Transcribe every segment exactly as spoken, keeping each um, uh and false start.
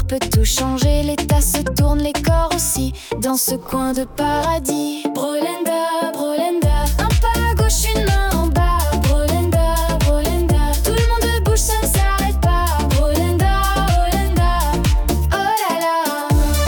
peut tout changer. Les tasses se tournent, les corps aussi, dans ce coin de paradis. Brolenda, Brolenda, un pas à gauche, une main en bas. Brolenda, Brolenda, tout le monde bouge, ça ne s'arrête pas. Brolenda, Brolenda, oh là là.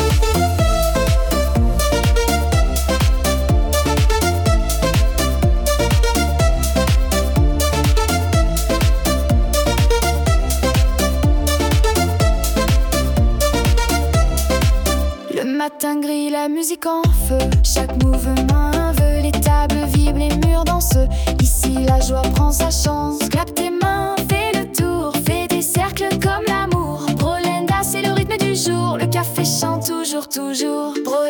Le matin gris, la musique en feu, chaque mouvement un vœu, les tables vibrent, les murs dansent. Ici la joie prend sa chance. Clappe tes mains, fais le tour, fais des cercles comme l'amour. Brolenda, c'est le rythme du jour, le café chante toujours, toujours. Brolenda.